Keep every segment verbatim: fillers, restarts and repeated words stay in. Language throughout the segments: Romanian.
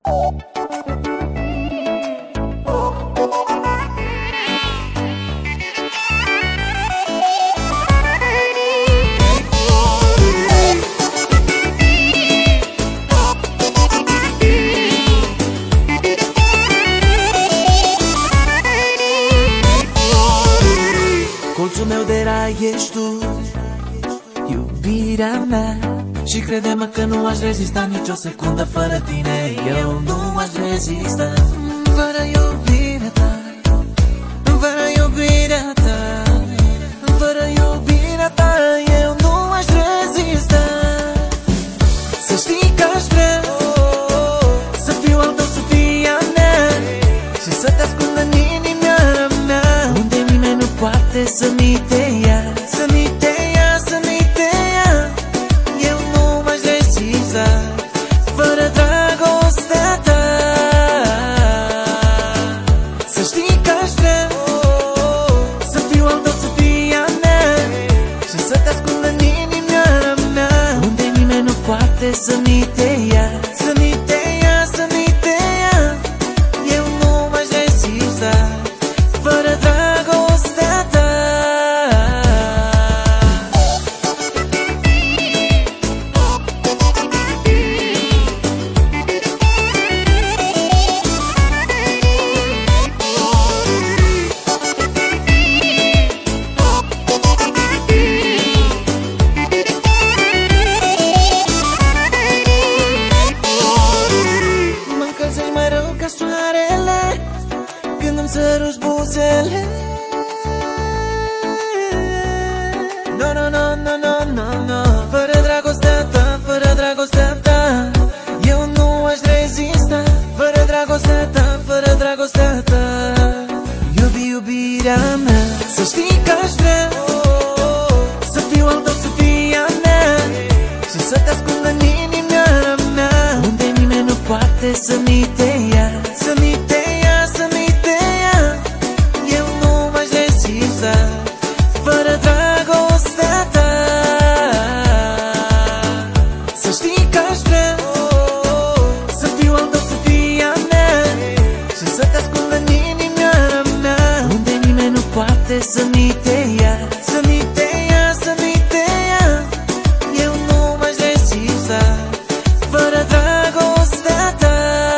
Colțul meu de rai ești tu, iubirea mea, și crede-mă că nu aș rezista nicio secundă fără tine. Eu nu aș rezista fără iubirea ta, fără iubirea ta, fără iubirea ta. Eu nu aș rezista. Să știi că aș vrea să fiu al tău, să fii a mea, și să te ascund în inima mea, unde nimeni nu poate să mi te ia, să mi te ia, să mi te ia. Eu nu m-aș rezista fără dragostea ta. Să știi că aș vrea să fiu al tău, să fii a mea, și să te ascund în inima mea, unde nimeni nu poate să mi te ia, să mi te ia, să mi te ia. Eu nu m-aș rezista fără dragostea ta. Mă încălzești mai rău ca soarele când îmi săruți buzele. No, no, no, no, no, no, no. Fără dragostea ta, fără dragostea ta, eu nu aș rezista. Fără dragostea ta, fără dragostea ta, iubi, iubirea mea. Să știi că aș vrea să fiu al tău, să fii a mea, și să te ascund în inima mea, unde nimeni nu poate să mi te ia, să mi te ia, să mi te ia. Eu nu m-aș rezista fără dragostea ta. Să știi că aș vrea să fiu al tău, să fii a mea, și să te ascund în inima mea, unde nimeni nu poate să mi te ia, să mi te ia, să mi te ia. Eu nu m-aș rezista fără dragostea ta.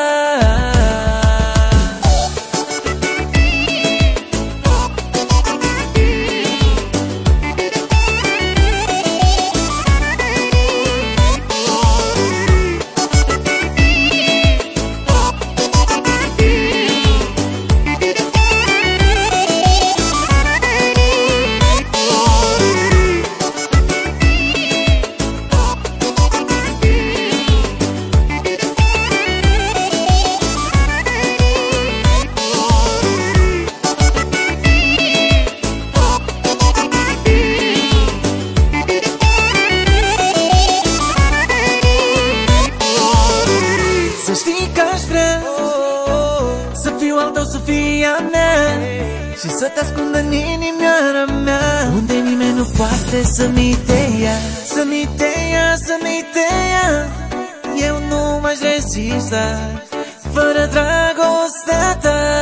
Să știi că aș vrea să fiu al tău, să fii a mea, și să te ascund în inima mea, unde nimeni nu poate să mi te ia, să mi te ia, să mi te ia. Eu nu m-aș rezista fără dragostea ta.